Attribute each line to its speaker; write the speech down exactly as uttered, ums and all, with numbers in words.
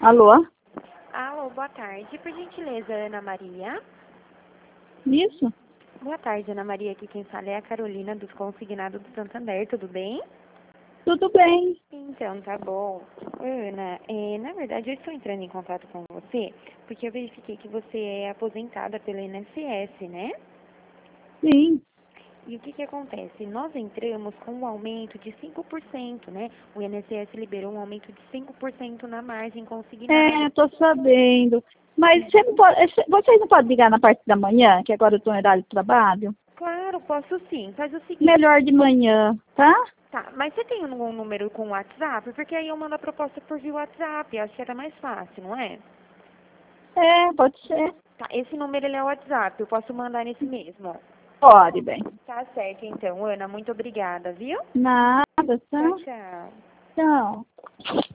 Speaker 1: Alô?
Speaker 2: Alô, boa tarde. Por gentileza, Ana Maria.
Speaker 1: Isso?
Speaker 2: Boa tarde, Ana Maria. Aqui quem fala é a Carolina dos Consignados do Santander. Tudo bem?
Speaker 1: Tudo bem.
Speaker 2: Então, tá bom. Ana, é, na verdade, eu estou entrando em contato com você porque eu verifiquei que você é aposentada pela I N S S, né?
Speaker 1: Sim.
Speaker 2: E o que que acontece? Nós entramos com um aumento de cinco por cento, né? O I N S S liberou um aumento de cinco por cento na margem consignada.
Speaker 1: É, tô sabendo. Mas você não pode, vocês não podem ligar na parte da manhã, que agora eu estou em horário de trabalho?
Speaker 2: Claro, posso sim. Faz o seguinte.
Speaker 1: Melhor de manhã, tá?
Speaker 2: Tá, mas você tem um número com WhatsApp? Porque aí eu mando a proposta por via WhatsApp. Acho que era mais fácil, não é?
Speaker 1: É, pode ser.
Speaker 2: Tá, esse número ele é o WhatsApp. Eu posso mandar nesse mesmo.
Speaker 1: Pode, bem.
Speaker 2: Tá certo, então. Ana, muito obrigada, viu?
Speaker 1: Nada, tá?
Speaker 2: Tchau, tchau.
Speaker 1: Tchau.